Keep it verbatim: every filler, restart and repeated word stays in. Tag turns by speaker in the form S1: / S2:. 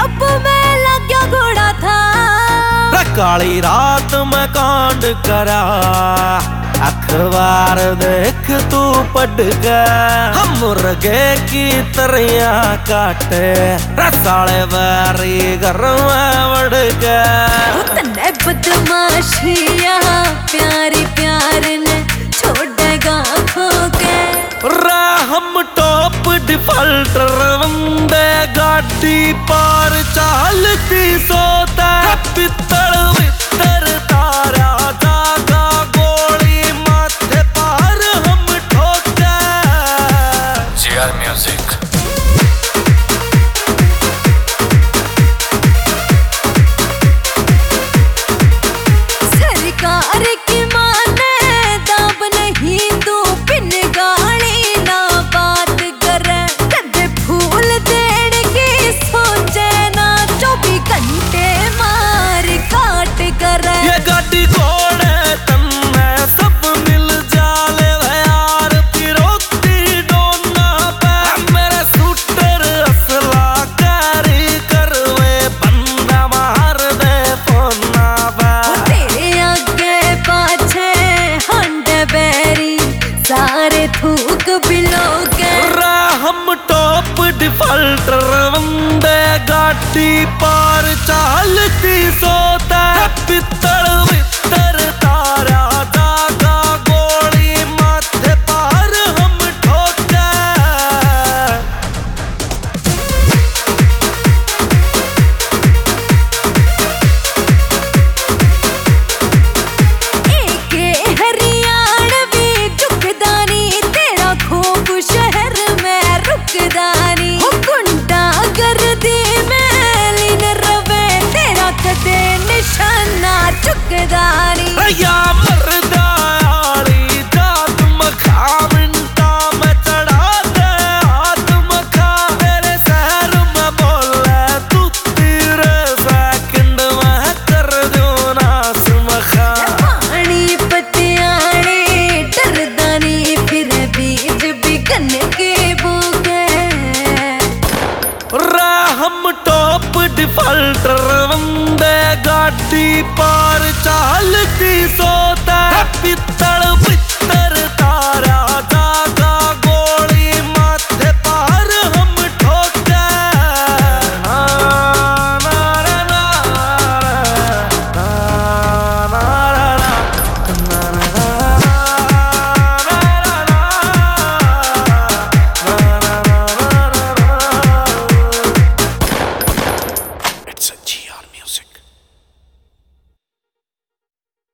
S1: रब में लग गया घोड़ा था।
S2: काली रात में कांड करा, अखबार देख तू पढ़ के, हम मुर्गे की तरिया काटे, रसाले बारी घर में बढ़ के।
S1: तन्ने बदमाशिया प्यारी प्यार ने छोड़ेगा खो के।
S2: हम टॉप डिफॉल्टर बंदे, गाड़ी पार चालती सोता, पित्तल वित्तर तारा जागा, गोली माथे पार हम ठोके।
S3: G R music.
S1: सरकार की माने दाब नहीं तू, बिन गाली ना बात करे, कदे फूल देने की सोचे ना, चौबीस घंटे मार काट करे।
S2: ये गाड़ी घोड़े तन्ने सब मिल जाले यार, फिरोती डोना पे मेरे सूटर असला कैरी करवे, बंदा मार दे फोना पे।
S1: तेरे आगे पाछे हंडे बेरी, सारे थूक बिलोगे।
S2: हम टॉप डिफॉल्टर बंदे, गाड़ी पार चालती सोता, पित्तल वित्तर तारा जागा, गोली माथे पार हम ठोके।
S1: एक हरियाणवी जुगदानी, तेरा खूब शहर में रुकदानी, गुंडा गर्दी में लीन रवे, तेरा कदे निशाना चुकदानी।
S2: या मर्दा आली जात मखा, मिंटा में चढ़ा दे हाथ मखा, मेरे शहर में बोले तू, तेरे सेकंड में कर दो नास मखा।
S1: पानी पतियाने डरदानी, फिर बीज बिकन के बोगे।
S2: हम टॉप डिफॉल्टर बंदे, गाड़ी पार चालती सोता, पित्तल